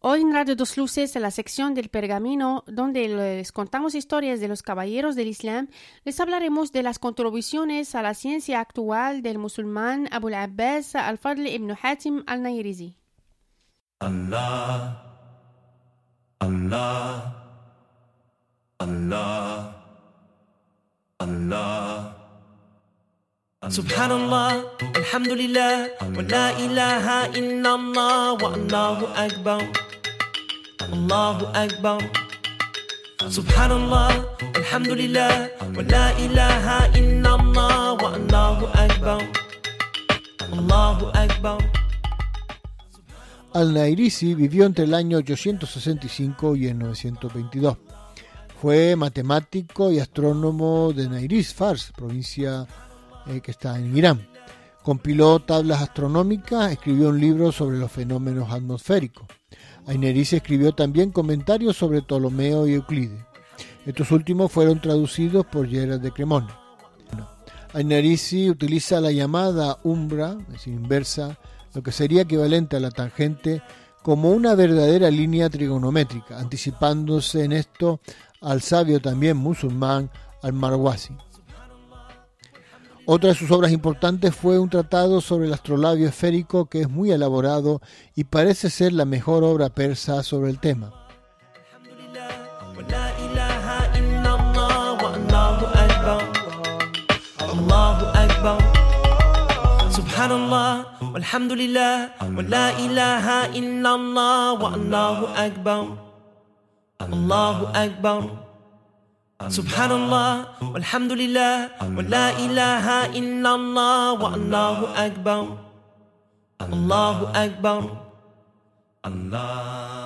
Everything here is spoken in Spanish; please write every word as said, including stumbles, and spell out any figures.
Hoy en Radio Dos Luces, en la sección del Pergamino, donde les contamos historias de los caballeros del Islam, les hablaremos de las contribuciones a la ciencia actual del musulmán Abu al-Abbas al-Fadl ibn Hatim al-Nayrizi. Allah, Allah, Allah, Allah. Subhanallah, alhamdulillah, wa la ilaha illallah, wa Allahu akbar, Allahu akbar. Subhanallah, alhamdulillah, wa la ilaha illallah, wa Allahu akbar, Allahu akbar. Al-Nayrizi vivió entre el año ochocientos sesenta y cinco y el novecientos veintidós. Fue matemático y astrónomo de Nayriz, Fars, provincia eh, que está en Irán. Compiló tablas astronómicas, escribió un libro sobre los fenómenos atmosféricos. Al-Nayrizi escribió también comentarios sobre Ptolomeo y Euclides. Estos últimos fueron traducidos por Gerard de Cremona. Al-Nayrizi utiliza la llamada umbra, es decir, inversa, lo que sería equivalente a la tangente, como una verdadera línea trigonométrica, anticipándose en esto al sabio también musulmán Al-Marwazi. Otra de sus obras importantes fue un tratado sobre el astrolabio esférico que es muy elaborado y parece ser la mejor obra persa sobre el tema. Subhanallah, walhamdulillah, wa la ilaha illallah, wa Allahu akbar, Allahu akbar. Subhanallah, walhamdulillah, wa la ilaha illallah, wa Allahu akbar, Allahu akbar, Allah.